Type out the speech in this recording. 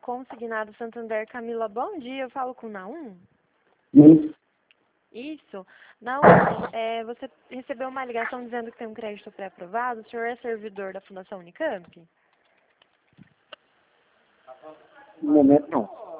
Consignado Santander. Camila, bom dia. Eu falo com o Naum? Sim. Isso. Naum, você recebeu uma ligação dizendo que tem um crédito pré-aprovado. O senhor é servidor da Fundação Unicamp? No momento, não.